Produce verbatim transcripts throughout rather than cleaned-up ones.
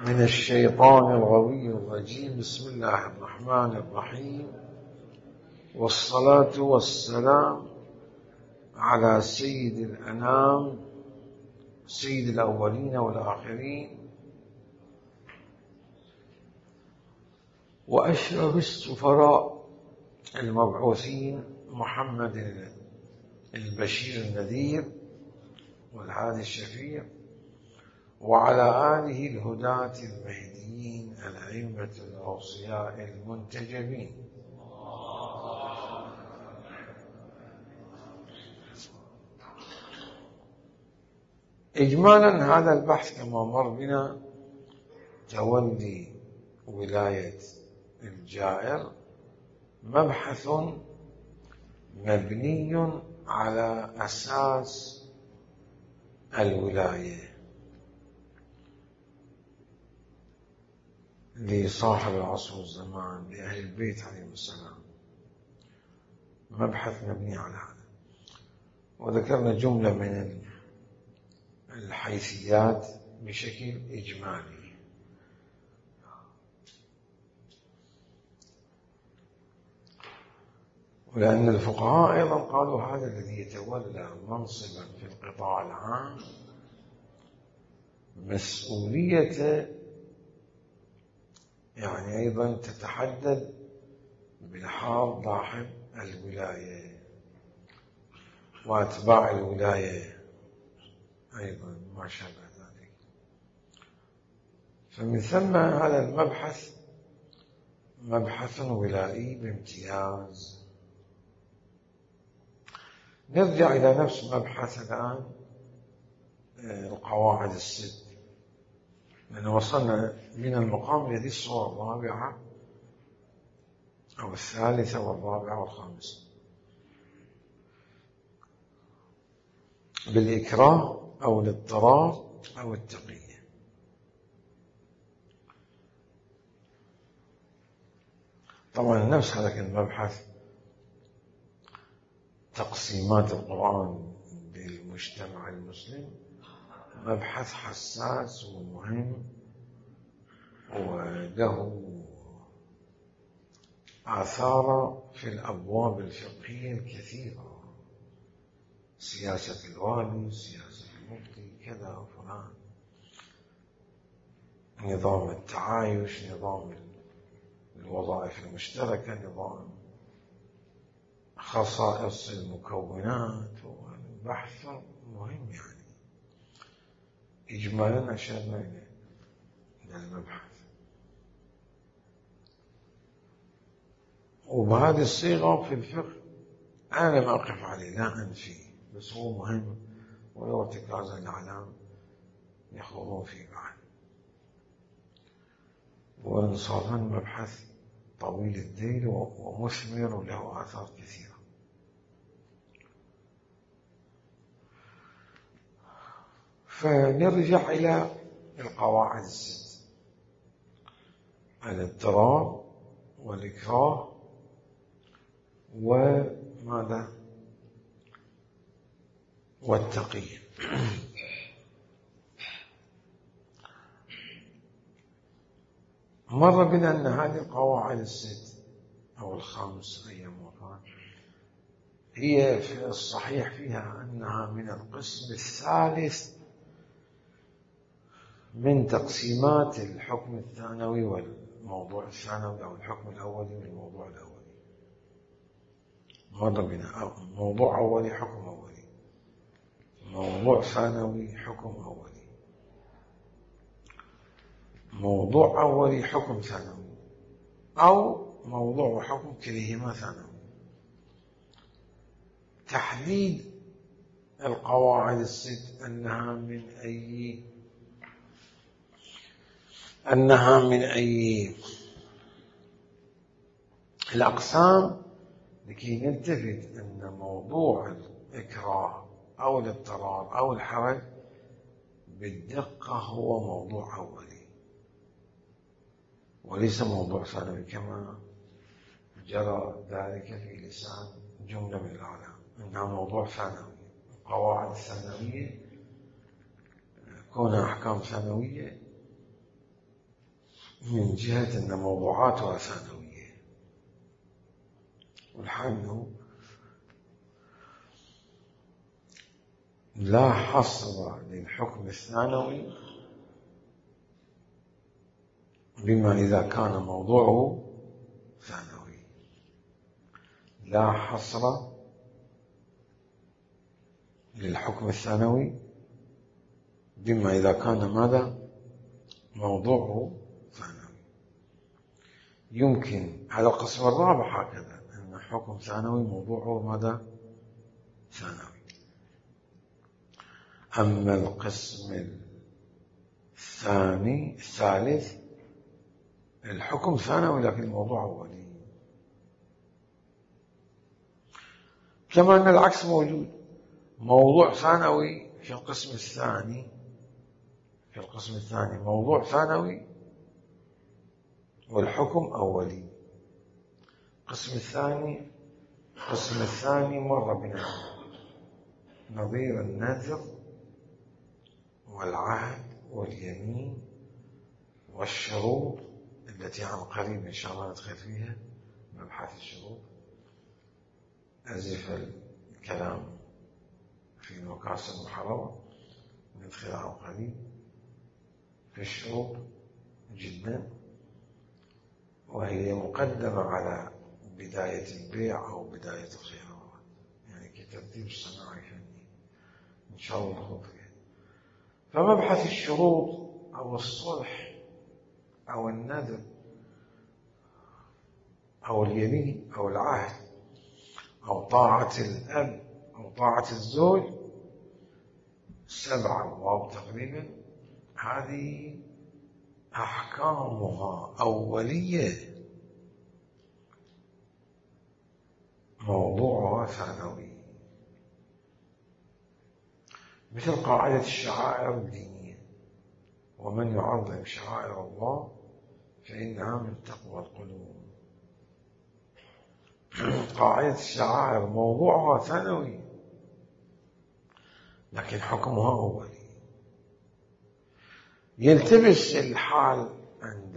من الشيطان الغوي الرجيم. بسم الله الرحمن الرحيم، والصلاة والسلام على سيد الأنام سيد الأولين والآخرين وأشرف السفراء المبعوثين محمد البشير النذير والهادي الشفيع، وعلى آله الهداة المهديين الأئمة الأوصياء المنتجبين. إجمالا هذا البحث كما مر بنا تولي ولاية الجائر مبحث مبني على أساس الولاية لصاحب العصر والزمان لأهل البيت عليهم السلام، مبحث مبني على هذا. وذكرنا جملة من الحيثيات بشكل إجمالي. ولأن الفقهاء أيضا قالوا هذا الذي يتولى منصبا في القطاع العام مسؤولية يعني أيضا تتحدد بلحاظ صاحب الولاية وأتباع الولاية أيضا ما شابه ذلك. فمن ثم هذا المبحث مبحث ولائي بامتياز. نرجع إلى نفس مبحث الآن القواعد الست، لأن وصلنا من المقام لهذه الصورة الرابعة أو الثالثة والرابعة والخامسة بالإكراه أو الاضطرار أو التقية. طبعا نفس هذا المبحث تقسيمات القرآن بالمجتمع المسلم مبحث حساس ومهم وله آثار في الأبواب الفقهية الكثيرة، سياسة الوالي، سياسة المفتي، كذا وفلان، نظام التعايش، نظام الوظائف المشتركة، نظام خصائص المكونات. بحث مهم يعني إجمالا أشرنا إلى المبحث. وبهذه الصيغة في الفقه أنا لم أقف عليه، لا أنفي، بس هو مهم ولو ارتكازا الأعلام يخوضون فيه بعد. وإنصافا مبحث طويل الذيل ومثمر وله آثار كثيرة. فنرجع إلى القواعد الست: الاضطرار والإكراه وماذا والتقية. مر بنا أن هذه القواعد الست أو الخمس أي مرات هي في الصحيح فيها أنها من القسم الثالث من تقسيمات الحكم الثانوي والموضوع الثانوي أو الحكم الأولي والموضوع الأولي. مر بنا موضوع أولي حكم أولي، موضوع ثانوي حكم أولي، موضوع أولي حكم ثانوي، أو موضوع وحكم كليهما ثانوي. تحديد القواعد الست أنها من أي أنها من أي الأقسام لكي نلتفت أن موضوع الإكراه أو الاضطرار أو الحرج بالدقة هو موضوع أولي وليس موضوع ثانوي كما جرى ذلك في لسان جملة من الأعلام أنها موضوع ثانوي. القواعد الثانوية كونها أحكام ثانوية من جهة أن موضوعاتها ثانوية، والحال لا حصر للحكم الثانوي بما إذا كان موضوعه ثانوي، لا حصر للحكم الثانوي بما إذا كان ماذا موضوعه ثانوي. يمكن على القسم الرابع هكذا أن حكم ثانوي موضوعه ماذا ثانوي. أما القسم الثاني الثالث الحكم ثانوي لكن الموضوع أولي، كما أن العكس موجود، موضوع ثانوي في القسم الثاني في القسم الثاني موضوع ثانوي والحكم أولي. القسم الثاني القسم الثاني مر بنا نظير النذر والعهد واليمين والشروط التي عن قريب إن شاء الله ندخل فيها مبحث الشروط، أزف الكلام في مقاصد المحررة، ندخل عن قريب في الشروط جدا، وهي مقدمة على بداية البيع أو بداية الخيارات، يعني كترتيب صناعي فني إن شاء الله نخوض فيها. فمبحث الشروط أو الصلح أو النذر أو اليمين أو العهد أو طاعة الأب أو طاعة الزوج سبعة أبواب تقريبا، هذه أحكامها أولية، موضوعها ثانوي، مثل قاعدة الشعائر الدينية: ومن يعظم شعائر الله فإنها من تقوى القلوب. قاعدة الشعائر موضوعها ثانوي لكن حكمها أولي. يلتبس الحال عند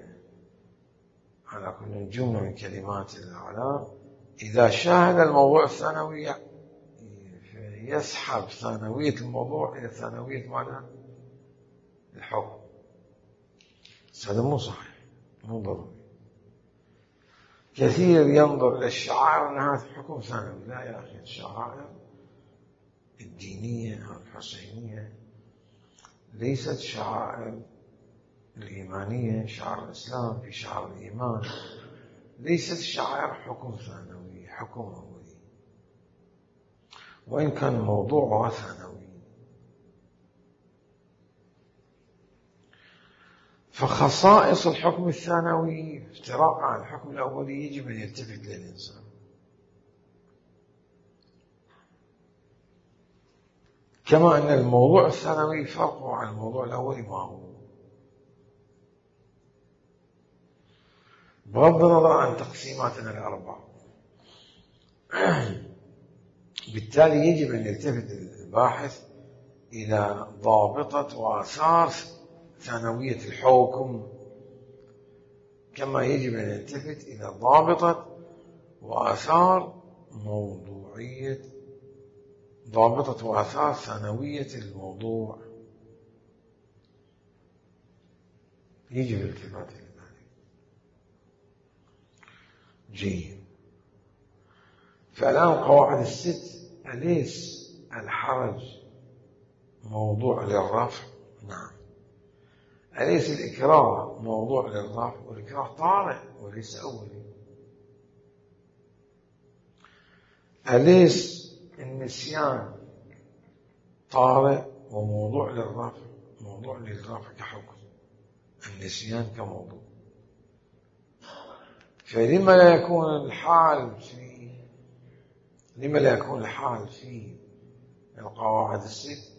على كل جملة من كلمات الإعلام إذا شاهد الموضوع الثانوي يسحب ثانوية الموضوع إلى ثانوية معنى الحكم. هذا مو صحيح، مو ضروري. كثير ينظر إلى الشعائر أنها حكم ثانوي. لا يا أخي، الشعائر الدينية أو الحسينية ليست شعائر الإيمانية، شعائر الإسلام في شعائر الإيمان، ليست شعائر حكم ثانوي، حكم أولي، وإن كان موضوعها ثانوي. فخصائص الحكم الثانوي افتراء عن الحكم الأولي يجب أن يلتفت للإنسان. كما أن الموضوع الثانوي فرقه عن الموضوع الأولي ما هو، بغض النظر عن تقسيماتنا الأربع. بالتالي يجب أن يلتفت الباحث إلى ضابطة وآثار ثانوية الحكم، كما يجب أن يلتفت إلى ضابطة وآثار موضوعية ضابطة وآثار ثانوية الموضوع. يجب الالتفات إلى ذلك. جيد. فالآن قواعد الست: أليس الحرج موضوع للرفع؟ نعم. أليس الإكراه موضوع للرفع؟ والإكراه طارئ وليس أولي. أليس النسيان طارئ وموضوع للرفع؟ موضوع للرفع كحكم، النسيان كموضوع. فلما لا يكون الحال في لما لا يكون الحال في القواعد الست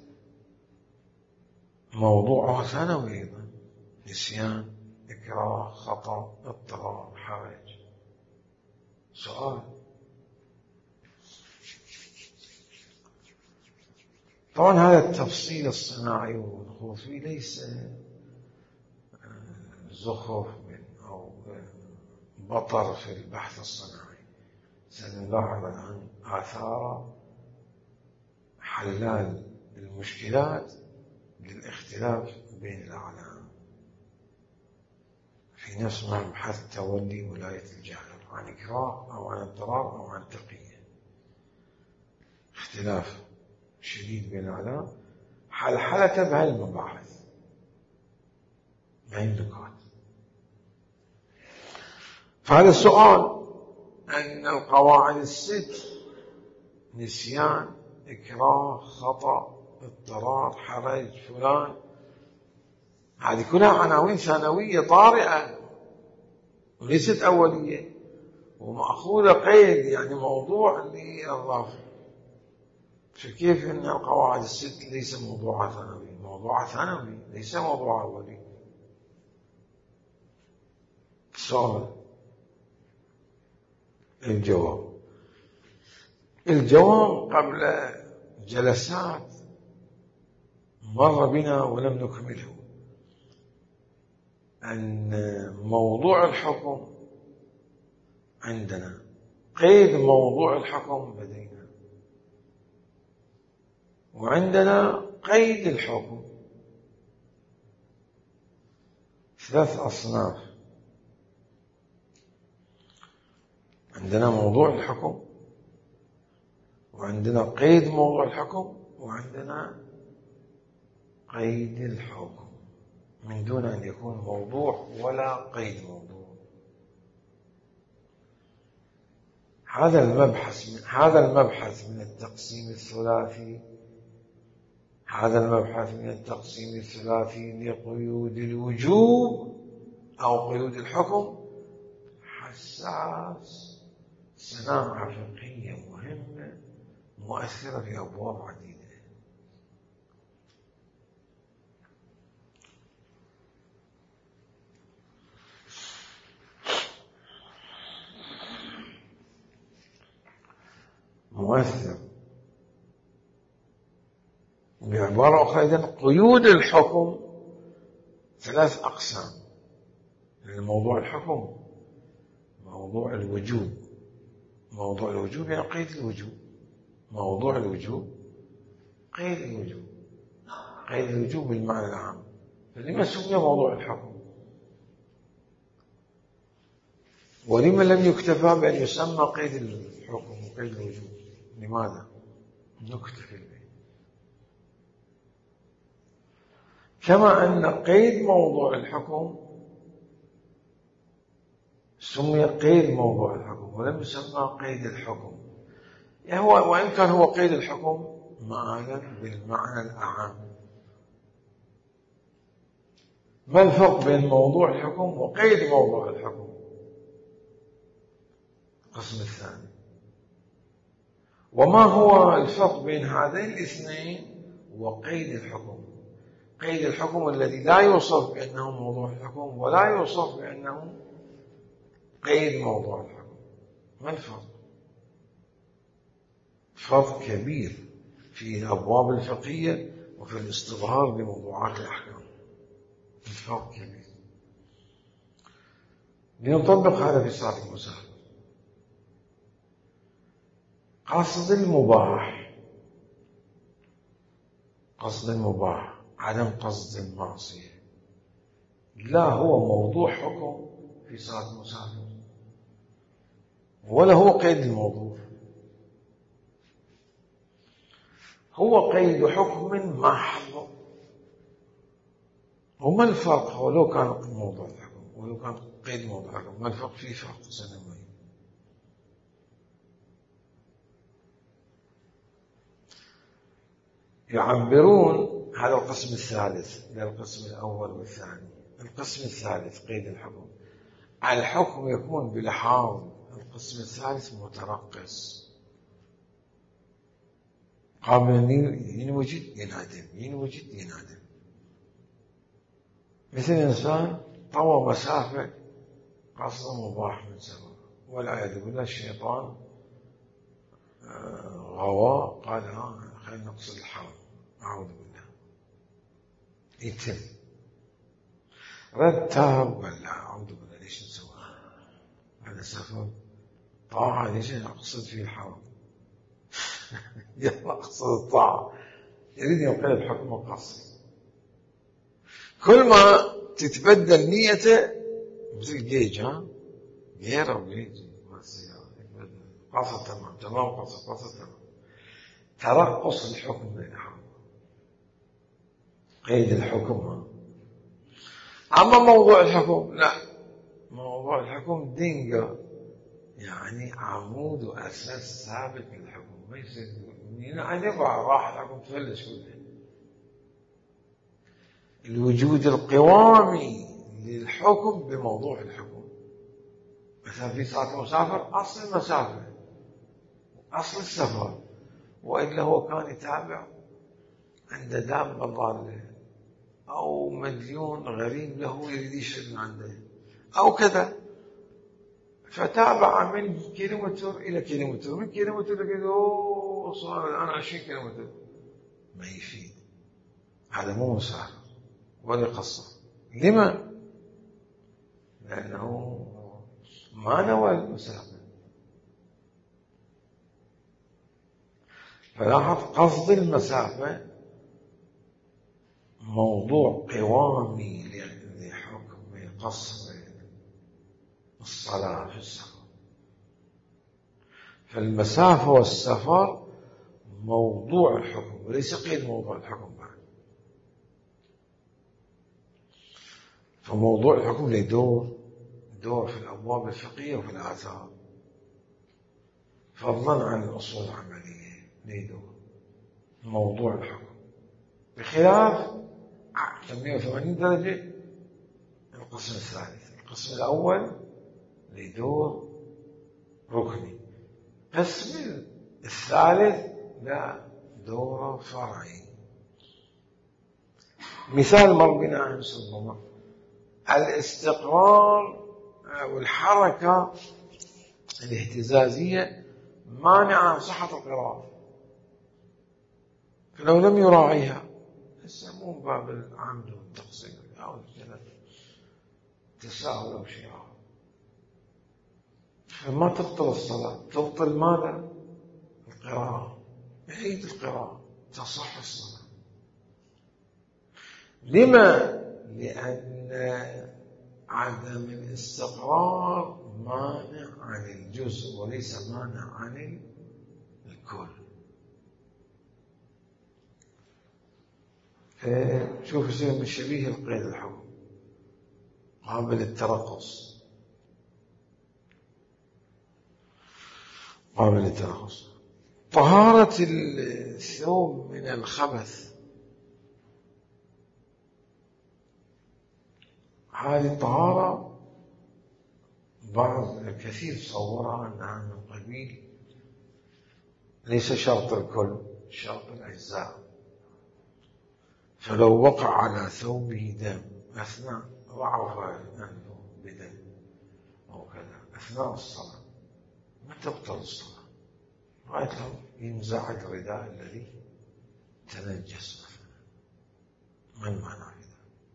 موضوعها ثانوي أيضا: نسيان، إكراه، خطأ، اضطرار، حرج. سؤال: طبعا هذا التفصيل الصناعي والدخول فيه ليس زخرف من أو بطر في البحث الصناعي، سنلاحظ الآن آثار حلال المشكلات للاختلاف بين الأعلام في نفس مبحث تولي ولاية الجهل عن إكراه أو عن اضطرار أو عن تقية. اختلاف شديد بين الأعلام حلحلة بهذه المباحث بهذه النقاط. فهذا السؤال أن القواعد الست نسيان إكراه خطأ اضطرار حرج فلان هذه كلها عناوين ثانوية طارئة وليست أولية ومأخوذة قيد يعني موضوع للرفض. فكيف أن القواعد الست ليس موضوع ثانوي؟ موضوع ثانوي ليس موضوع أولي. السؤال الجواب الجواب قبل جلسات مر بنا ولم نكمله أن موضوع الحكم عندنا قيد موضوع الحكم لدينا وعندنا قيد الحكم ثلاث أصناف. عندنا موضوع الحكم وعندنا قيد موضوع الحكم وعندنا قيد الحكم من دون أن يكون موضوع ولا قيد موضوع. هذا المبحث من هذا المبحث من التقسيم الثلاثي هذا المبحث من التقسيم الثلاثي لقيود الوجوب أو قيود الحكم حساس، صناعة فقهية مهمة مؤثرة في أبواب عديدة. مؤثر بعبارة أخرى إذن قيود الحكم ثلاث أقسام. موضوع الحكم موضوع الوجوب موضوع الوجوب يعني قيد الوجوب موضوع الوجوب قيد الوجوب قيد الوجوب بالمعنى العام. فلما سمي موضوع الحكم ولما لم يكتفى بأن يسمى قيد الحكم وقيد الوجوب؟ لماذا نكتفي به؟ كما أن قيد موضوع الحكم سمي قيد موضوع الحكم ولم يسمى قيد الحكم، يعني هو وإن كان هو قيد الحكم معنى بالمعنى الأعم. ما الفرق بين موضوع الحكم وقيد موضوع الحكم؟ القسم الثاني. وما هو الفرق بين هذين الاثنين وقيد الحكم؟ قيد الحكم الذي لا يوصف بأنه موضوع الحكم ولا يوصف بأنه قيد موضوع الحكم. ما الفرق؟ فرق كبير في الأبواب الفقهية وفي الاستظهار بموضوعات الأحكام. الفرق كبير. لنطبق هذا في صلاة المسافر. قصد المباح قصد المباح عدم قصد المعصية لا هو موضوع حكم في صلاة المسافر ولا هو قيد الموضوع، هو قيد حكم محض. وما الفرق؟ هو لو كان موضوع الحكم ولو كان قيد موضوع الحكم ما الفرق؟ فيه فرق سنوي. يعبرون هذا القسم الثالث للقسم الأول والثاني. القسم الثالث قيد الحكم الحكم يكون بلحاظ القسم الثالث مترقص قابل أن ينوجد ينعدم ينوجد ينعدم. مثل إنسان طوى مسافة قصد مباح من سبب والعياذ بالله الشيطان غوى قال ها خلينا نقصد الحرام أعوذ بالله يتم. رتب ولا أعوذ بالله ليش نسوي هذا سفر طاعة ليش أقصد فيه الحرام يلا أقصد الطاعة يريد ينقل الحكم القصر كل ما تتبدل نيته بصير جيج ها غير أو جيج قصد تمام تمام قصد قصد تمام ترقص الحكم بين الحرام قيد الحكم. أما موضوع الحكم لا موضوع الحكم دينجا يعني عمود وأساس ثابت للحكم ما يصير يعني راح الحكم تفلش كله. الوجود القوامي للحكم بموضوع الحكم مثلا في صلاة مسافر أصل المسافر أصل السفر وإلا هو كان يتابع عند دابة ضالة أو مديون غريب له يريد يشتري من عنده أو كذا فتابع من كيلومتر إلى كيلومتر من كيلومتر إلى كيلومتر صار الآن عشرين كيلومتر ما يفيد هذا مو مسافر ولا قصة. لما؟ لأنه ما نوى المسافر. فلاحظ قصد المسافة موضوع قوامي لحكم قصر الصلاة في السفر. فالمسافة والسفر موضوع الحكم وليس قيد موضوع الحكم بعد. فموضوع الحكم له دور دور في الأبواب الفقهية وفي الآثار فضلا عن الأصول العملية له دور موضوع الحكم بخلاف مئة وثمانين درجة القسم الثالث. القسم الأول له دور ركني القسم الثالث لا دور فرعي. مثال مر بنا عن سلطة الاستقرار والحركة الاهتزازية مانعة صحة القراءة فلو لم يراعيها يسمون باب العمد والتقصير أو تساهل أو شيء فما تبطل الصلاة تبطل ماذا؟ القراءة يعيد القراءة تصح الصلاة. لما؟ لأن عدم الاستقرار مانع عن الجزء وليس مانع عن الكل. شوف يصير من شبيه القيد الحكم قابل للترقص قابل للترقص. طهارة الثوب من الخبث هذه الطهارة بعض الكثير صورها أنها من قبيل ليس شرط الكل شرط الأجزاء. فلو وقع على ثوبه دم أثناء ضعف أنه بدم أو كذا أثناء الصلاة ما تبطل الصلاة لغاية لو ينزع الرداء الذي تنجس ما المعنى كذا.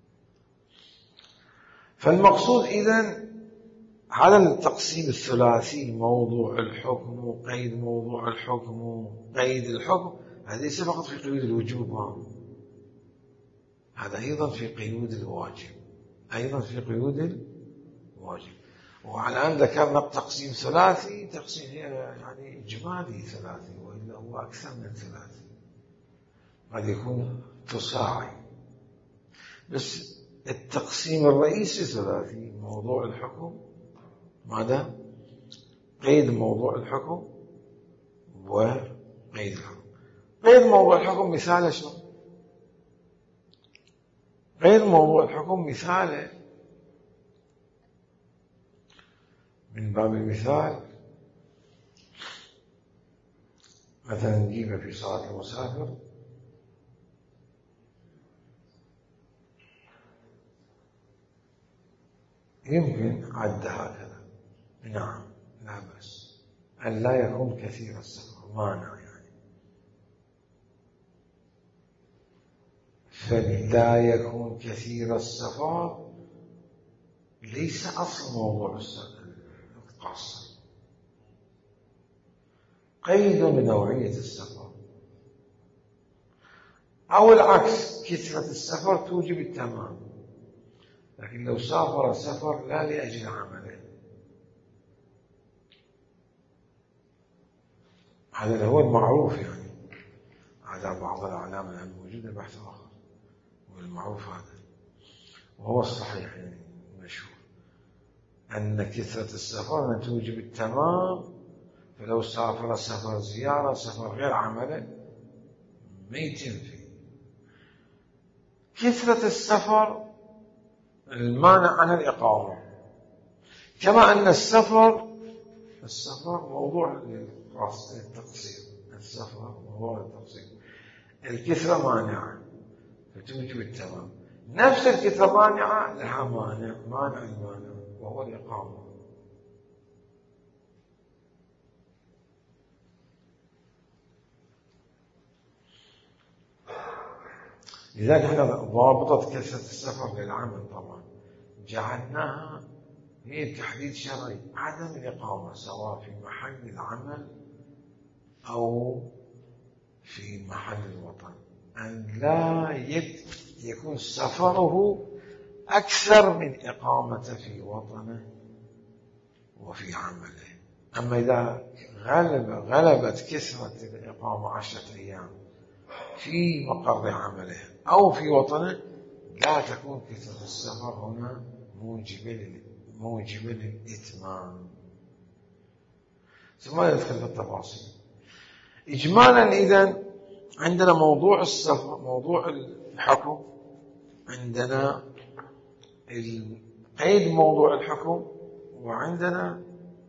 فالمقصود إذن على التقسيم الثلاثي موضوع الحكم وقيد موضوع الحكم وقيد الحكم هذا ليس فقط في قيود الوجوب هذا أيضا في قيود الواجب أيضا في قيود الواجب. وعلى أن ذكرنا تقسيم ثلاثي تقسيم يعني إجمالي ثلاثي وإلا هو أكثر من ثلاثي قد يكون تصاعي بس التقسيم الرئيسي ثلاثي موضوع الحكم ماذا؟ قيد موضوع الحكم وقيد الحكم. قيد موضوع الحكم مثال شنو؟ قيد موضوع الحكم مثال من باب المثال مثلا نجيب في صلاة المسافر يمكن عد هكذا نعم لا بأس أن لا يكون كثير السفر مانع يعني فلا يكون كثير السفر ليس أصل موضوع القصر، قيد بنوعية السفر، أو العكس، كثرة السفر توجب التمام، لكن لو سافر سفر لا لأجل عمله، هذا هو المعروف، يعني على بعض الأعلام الموجودة بحث آخر، والمعروف هذا وهو الصحيح يعني المشهور، أن كثرة السفر توجب التمام، فلو سافر سفر زيارة سفر غير عمله ما يتم فيه. كثرة السفر المانع عن الإقامة، كما أن السفر السفر موضوع التقصير، السفر موضوع التقصير، الكثرة مانعة فتوجب التمام، نفس الكثرة مانعة لها مانع، مانع المانع وهو الإقامة. لذلك احنا ضابطة كثرة السفر للعمل طبعا جعلناها هي تحديد شرعي، عدم الإقامة سواء في محل العمل أو في محل الوطن، أن لا يكون سفره أكثر من إقامته في وطنه وفي عمله. أما إذا غلب غلبت كثرة الإقامة عشرة أيام في مقر عمله أو في وطنه لا تكون كثرة السفر هنا موجبة موجبة للإتمام. ثم ندخل في التفاصيل إجمالا. إذن عندنا موضوع السفر، موضوع الحكم، عندنا قيد موضوع الحكم، وعندنا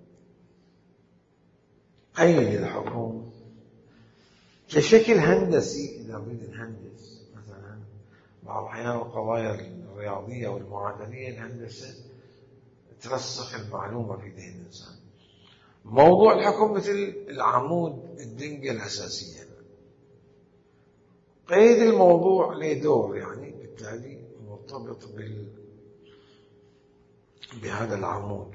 قيد الحكم كشكل هندسي. إذا نريد نهندس مثلا بعض الأحيان القضايا الرياضية والمعادلية الهندسة ترسخ المعلومة في ذهن الإنسان. موضوع الحكم مثل العمود الدنجة الأساسية، قيد الموضوع له دور، يعني بالتالي مرتبط بال... بهذا العمود.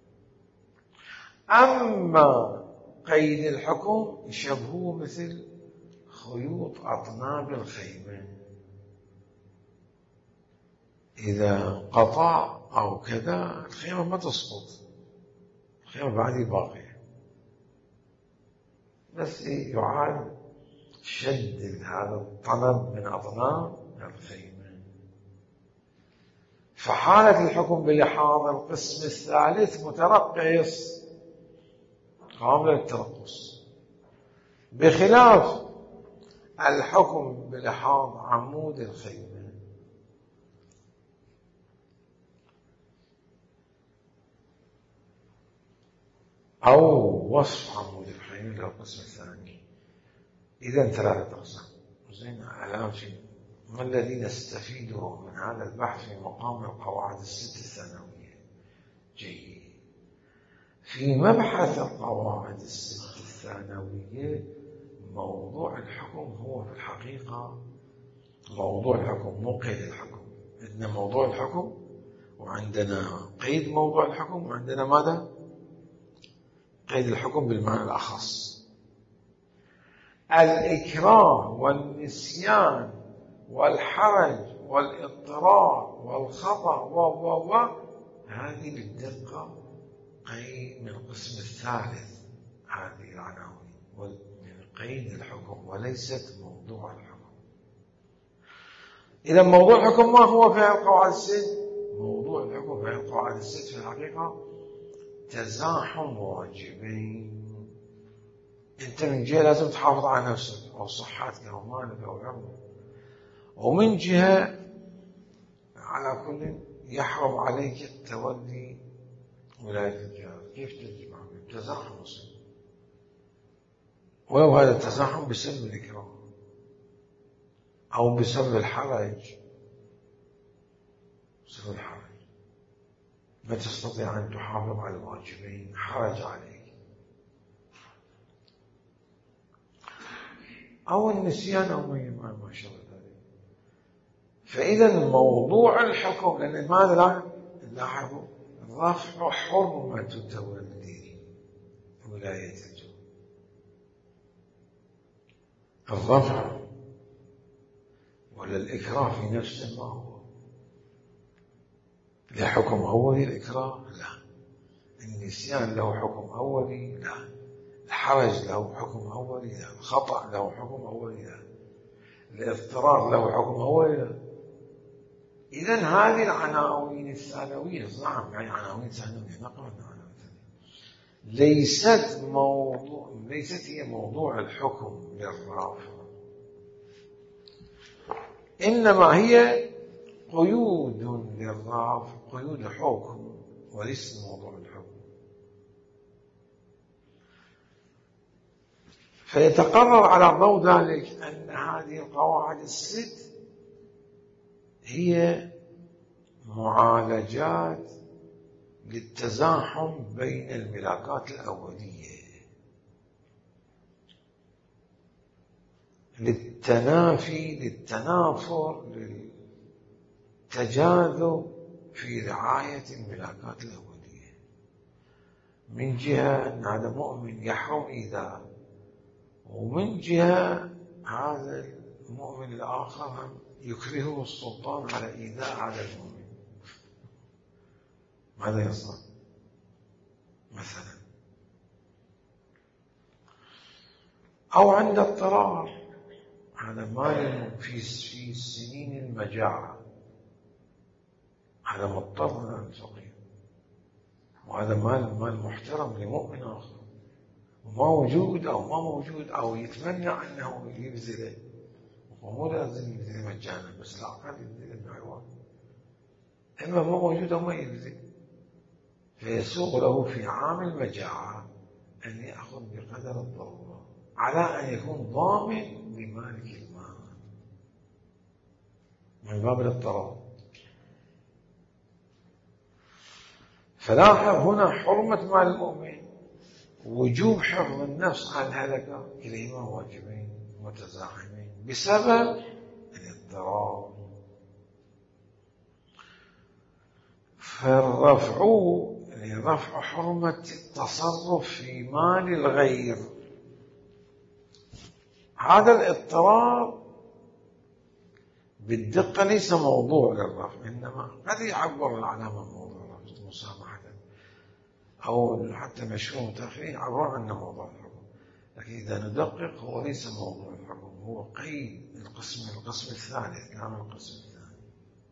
أما قيد الحكم يشبهه مثل خيوط أطناب الخيمة، إذا قطع أو كذا الخيمة ما تسقط، الخيمة بعد باقية، بس يعاد شد هذا الطنب من أطناب الخيمة. فحالة الحكم بلحاظ القسم الثالث مترقص قابل للترقص، بخلاف الحكم بلحاظ عمود الخيمة أو وصف عمود الخيمة اللي هو القسم الثاني. إذا ثلاثة أقسام. زين، الآن شيء ما الذي نستفيده من هذا البحث في مقام القواعد الست الثانوية؟ جيد. في مبحث القواعد الست الثانوية موضوع الحكم هو في الحقيقة موضوع الحكم، مو قيد الحكم. عندنا موضوع الحكم وعندنا قيد موضوع الحكم وعندنا ماذا؟ قيد الحكم بالمعنى الأخص. الإكراه والنسيان والحرج والاضطرار والخطأ و و و هذه بالدقة قيد من القسم الثالث، هذه العناوين من قيد الحكم وليست موضوع الحكم. إذا موضوع الحكم ما هو في القواعد الست؟ موضوع الحكم في القواعد الست في الحقيقة تزاحم واجبين. أنت من جهة لازم تحافظ على نفسك أو صحتك أو مالك أو عمرك، ومن جهة على كل يحرم عليك التولي ولاية الجار. كيف تجمع؟ تزاحم مصير، ولو هذا التزاحم بسبب الإكراه أو بسبب الحرج. بسبب الحرج ما تستطيع أن تحافظ على الواجبين، حرج عليك، أو النسيان أو ما شابه ذلك. فإذا موضوع الحكم، لأن ماذا لا نلاحظ رفع حرمة تولي ولاية الجو. الرفع ولا الإكراه في نفسه ما هو له حكم أولي؟ الإكراه لا. النسيان له حكم أولي؟ لا. الحرج له حكم أولي؟ لا. الخطأ له حكم أولي؟ لا. الاضطرار له حكم أولي؟ لا. إذن هذه العناوين الثانوية، نعم يعني عناوين ثانوية نقرأ عناوين ليست موضوع، ليست هي موضوع الحكم للرافع، إنما هي قيود للرافع، قيود حكم وليس موضوع الحكم. فيتقرر على ضوء ذلك أن هذه القواعد الست هي معالجات للتزاحم بين الملاكات الأولية، للتنافي، للتنافر، للتجاذب في رعاية الملاكات الأولية. من جهة أن هذا مؤمن يحرم إيذاء، ومن جهة هذا المؤمن الآخر يكرهه السلطان على إيذاء هذا المؤمن. ماذا يصنع؟ مثلا أو عند اضطرار، هذا مال في في سنين المجاعة، هذا مضطر عن فقير، وهذا مال مال محترم لمؤمن آخر وما وجود أو ما موجود أو يتمنى أنه يبذله، ومو لازم يبذله مجانا، بس لا أقل يبذله بعوض، إما ما موجود أو ما يبذل، فيسوغ له في عام المجاعة أن يأخذ بقدر الضرورة على أن يكون ضامن لمالك المال من باب الاضطرار. فلاحظ هنا حرمة مال المؤمن، وجوب حفظ النفس عن الهلكة، كليهما واجبين متزاحمين بسبب الاضطرار. فالرفع يعني رفع حرمة التصرف في مال الغير، هذا الاضطرار بالدقة ليس موضوع للرفع، إنما قد يعبر العلامة موضوع الرفع مسامحة، أو حتى مشروع متأخرين عبر عنه موضوع الحكم، لكن إذا ندقق هو ليس موضوع الحكم، هو قيد القسم القسم الثالث، نعم القسم الثاني.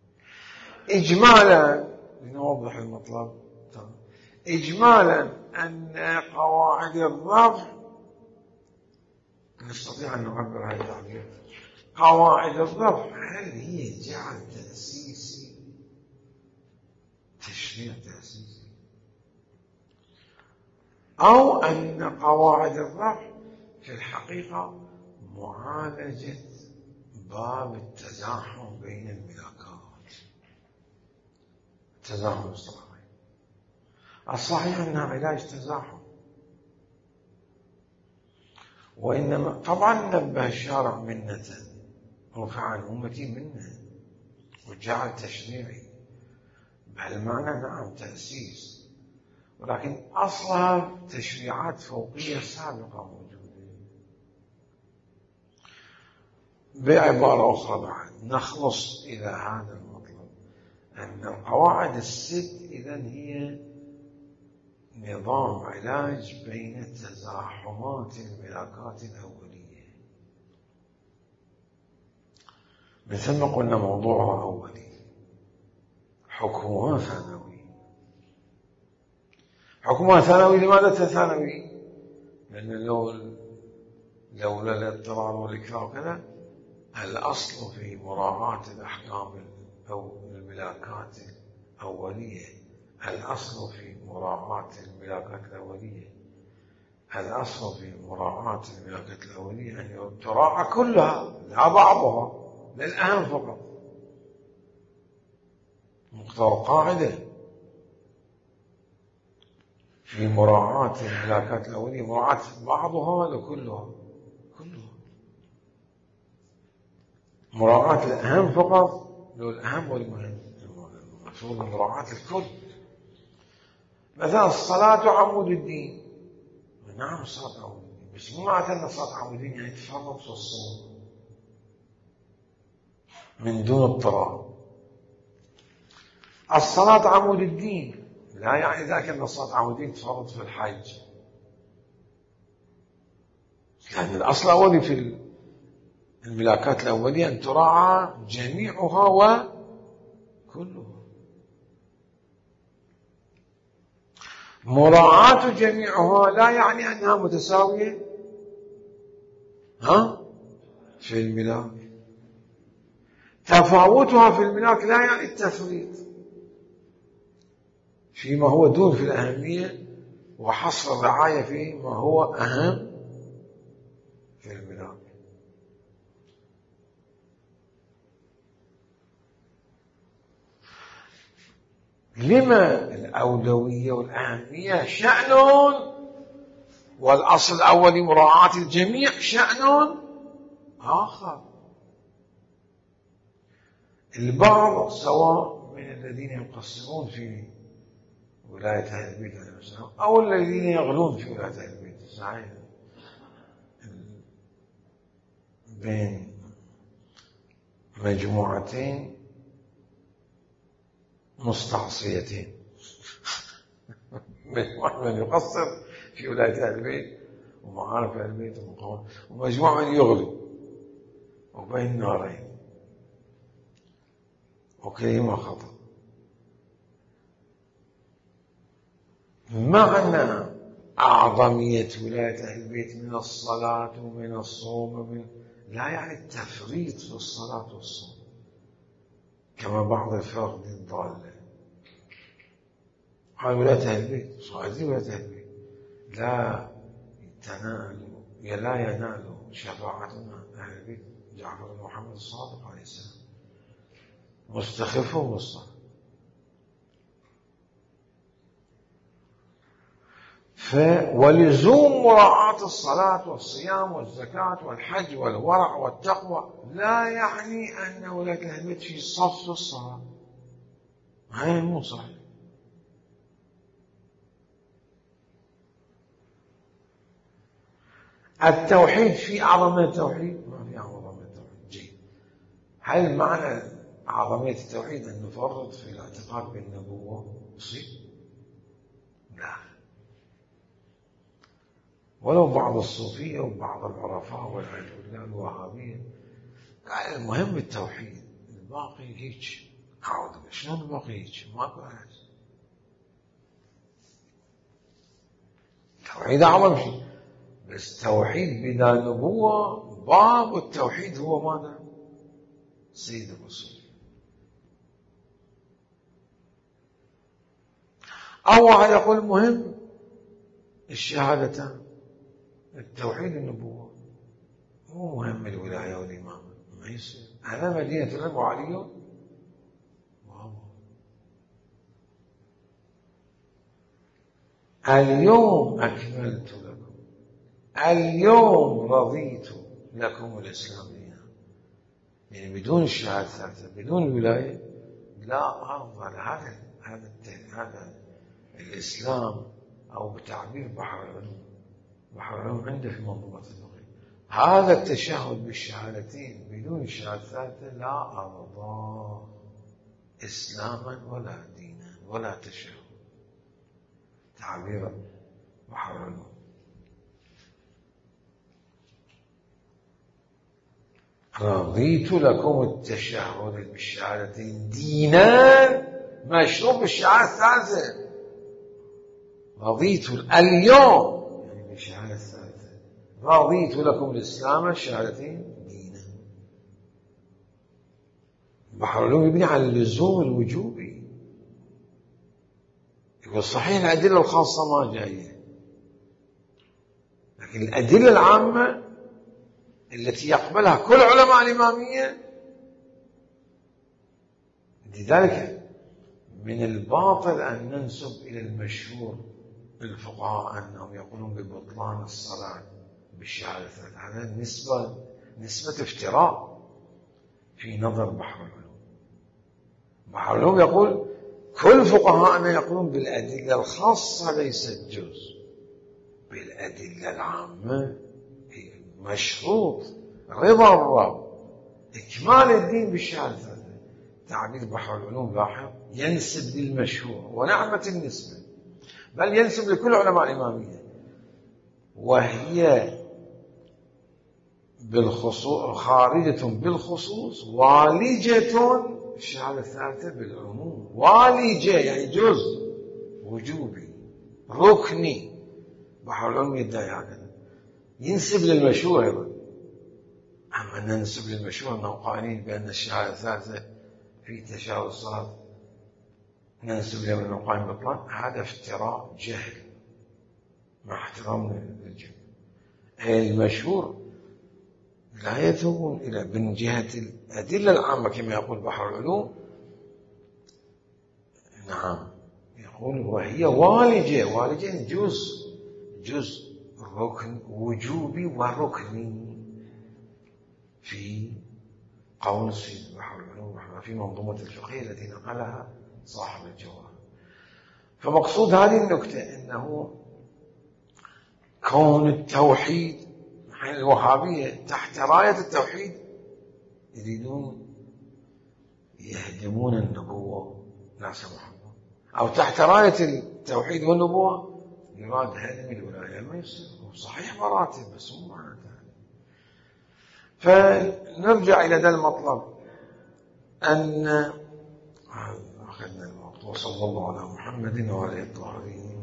إجمالا لنوضح المطلب، إجمالا أن قواعد الرفع نستطيع أن نعبر هذا التعبير، قواعد الرفع هل هي جعل تأسيسي، تشريع تأسيسي، أو أن قواعد الرفع في الحقيقة معالجة باب التزاحم بين الملاكات، التزاحم الصحيح. الصحيح أنها علاج تزاحم، وإنما طبعا نبه الشارع منة، رفع عن أمتي منة، وجعل تشريعي بهالمعنى، نعم تأسيس، ولكن أصلها تشريعات فوقية سابقة موجودة. بعبارة أخرى بعد نخلص إلى هذا المطلب، أن القواعد الست إذن هي نظام علاج بين تزاحمات الملاكات الأولية، من ثم قلنا موضوعها أولي، حكمها ثانوي. حكمها ثانوي لماذا ثانوي؟ لأن لو لولا الاضطرار والإكراه وكذا، الأصل في مراعاة الأحكام أو الملاكات الأولية، الأصل في مراعاة الملاكات الأولية، الأصل في مراعاة الملاكات الأولية أن تراعى كلها لا بعضها، للأهم فقط، مقتضى القاعدة في مراعاة الملاكات الأولية مراعاة بعضها لكلها، كلها مراعاة الأهم فقط، لو الأهم والمهم، المفروض مراعاة الكل. مثلا الصلاة عمود الدين. نعم الصلاة عمود الدين، بس مو معنى أن الصلاة عمود الدين يعني تفرط في الصوم من دون اضطرار. الصلاة عمود الدين لا يعني ذاك أن الصلاة عمود الدين تفرط في الحج، لأن الأصل الأولي في الملاكات الأولية أن تراعى جميعها وكلها. مراعاة جميعها لا يعني أنها متساوية ها في الملاك. تفاوتها في الملاك لا يعني التفريط فيما هو دون في الأهمية، وحصر الرعاية فيما هو أهم في الملاك. لما الأولوية والأهمية شأن، والأصل الأول مراعاة الجميع شأن آخر. البعض سواء من الذين يقصرون في ولاية أهل البيت أو الذين يغلون في ولاية أهل البيت، صحيح بين مجموعتين مستعصيتين، مجموعة من يقصر في ولاية أهل البيت ومعارف أهل البيت ومقاومة، ومجموعة من يغلي، وبين نارين وكلمة خطأ. معنى أعظمية ولاية أهل البيت من الصلاة ومن الصوم ومن لا يعني التفريط في الصلاة والصوم كما بعض الفرق الضالة قال ولاية أهل البيت صاعدين ولاية أهل البيت لا تنالوا لا ينالوا شفاعتنا أهل البيت جعفر بن محمد الصادق عليه السلام مستخفهم بالصلاة. ولزوم مراعاة الصلاة والصيام والزكاة والحج والورع والتقوى لا يعني أن ولاية أهل البيت في صف الصلاة، هذا مو صحيح. التوحيد في أعظم من التوحيد؟ ما في أعظم من التوحيد. جيد. هل معنى أعظمية التوحيد أن نفرط في الاعتقاد بالنبوة؟ يصير؟ لا. ولو بعض الصوفية وبعض العرفاء والعياذ بالله الوهابية قال المهم التوحيد، الباقي هيك. أعوذ بالله، شلون الباقي هيك؟ ماكو أحد. التوحيد أعظم شيء، بس توحيد بلا نبوة باب التوحيد هو ماذا؟ سيد الرسول. أو واحد يقول مهم الشهادتان، التوحيد النبوة مو مهم الولاية والإمامة، ما يصير. هذا مدينة العلم وعلي واو. اليوم أكملت لكم، اليوم رضيت لكم الإسلام دينا. يعني بدون الشهادة الثالثة بدون الولاية لا أفضل. هذا هذا هذا الإسلام أو بتعبير بحر العلوم، بحر العلوم عنده في منظومة الفقه هذا التشهد بالشهادتين بدون الشهادة الثالثة لا أرضى إسلاما ولا دينا ولا تشهد. تعبير بحر العلوم. رضيت لكم التشهد بالشهادتين دينا مشروب بالشهادة الثالثة. رضيت اليوم يعني بالشهادة الثالثة رضيت لكم الإسلام الشهادتين دينا. بحر العلوم يبني على اللزوم الوجوبي. يقول صحيح الأدلة الخاصة ما جاية، لكن الأدلة العامة التي يقبلها كل علماء الإمامية. لذلك من الباطل أن ننسب إلى المشهور الفقهاء أنهم يقولون ببطلان الصلاة بالشهادة الثالثة. هذا نسبة نسبة افتراء في نظر بحر العلوم. بحر العلوم يقول كل فقهاءنا يقولون بالأدلة الخاصة ليست جزء، بالأدلة العامة مشروط رضا الرب، إكمال الدين بالشهادة. تعبير بحر العلوم لاحظ ينسب للمشهور ونعمة النسبة، بل ينسب لكل علماء الإمامية، وهي بالخصوص خارجة بالخصوص والجة، الشهادة الثالثة بالعموم، والجة يعني جزء وجوبي ركني. بحر العلوم يدعي هكذا، ينسب للمشهور أيضا. أما ننسب للمشهور أنه قائلين بأن الشهادة الثالثة في تشابه الصلاة ننسب لهم أنه قائم بالإطلاق، هذا افتراء جهل مع احترام للجهل. المشهور لا يذهبون إلى من جهة الأدلة العامة كما يقول بحر العلوم. نعم يقول وهي والجة، والجة جزء، جزء ركن وجوبي وركني في قول السيد بحر العلوم في منظومة الفقهية التي نقلها صاحب الجواب. فمقصود هذه النكتة أنه كون التوحيد، حين الوهابية تحت راية التوحيد يريدون يهدمون النبوة، لا سمح الله، أو تحت راية التوحيد والنبوة يراد هدم الولاية. ما يصير، صحيح مراتب بس مو معناتها. فنرجع إلى ذا المطلب أن أخذنا الوقت، وصلى الله على محمد وعلى آله الطاهرين.